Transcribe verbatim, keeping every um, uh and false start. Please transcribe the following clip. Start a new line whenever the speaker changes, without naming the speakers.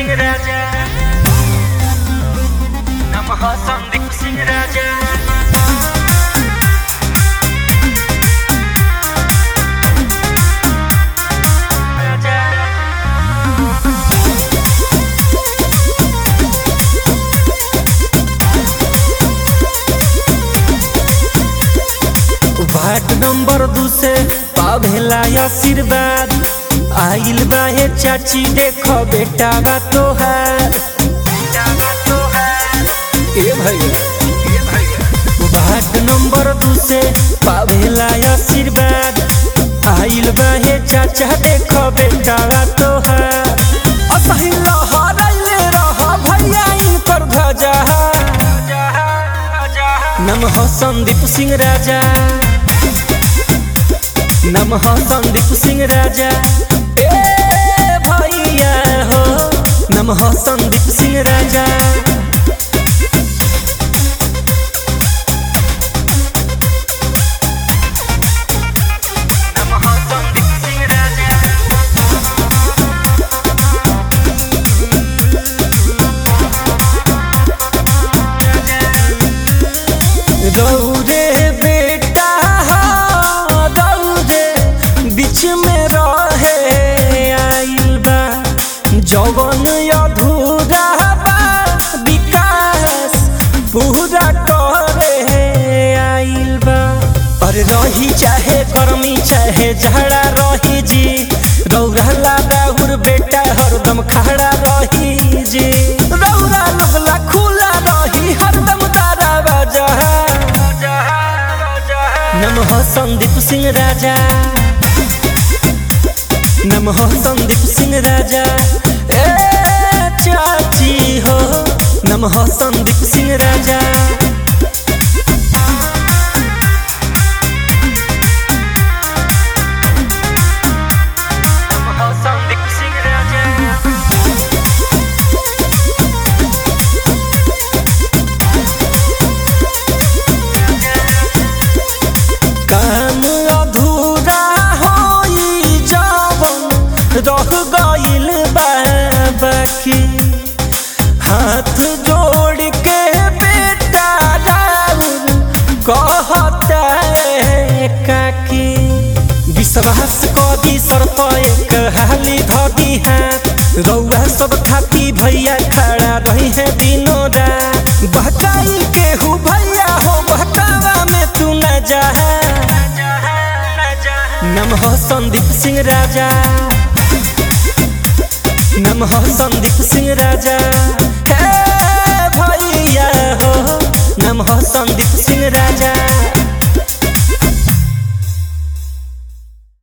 सिंह राजा नमः Sandeep Singh Raja ward number दू से पावेला आशीर्वाद आइल बाहे चाची देखो बेटा बा तोहार ए भैया वार्ड नंबर दू से पावेला आशीर्वाद आइल बाहे चाचा देखो बेटा बा तोहार असही लहराइले रह भैया इनकर ध्वजा नमः संदीप सिंह राजा नमः संदीप सिंह राजा ए भैया हो नमः संदीप सिंह राजा नमः संदीप सिंह राजा दौड़े बेटा दौड़े बीच में रहे आइल बा जवन अधूरा बा विकास पूरा करे आइल बा और रही चाहे गर्मी चाहे झड़ा रही जी रौला दाहुर बेटा हरदम खड़ा रही जी रौला लुगला खुला रही हरदम तारा बाजा नमः संदीप सिंह राजा नमः संदीप सिंह राजा ए चाची हो नमः संदीप सिंह राजा नमः संदीप सिंह राजा रह गइल बाकी हाथ जोड़ के बेटा राउर कहता काकी विश्वास कदी सर पर एक हाली धदी हाथ रौआ सब खाती भैया खड़ा रही है दिनों रात बहकाई के हूँ भैया हो बहकावा में तू न जा नमः संदीप सिंह राजा नमः संदीप सिंह राजा हे भैया हो नमः संदीप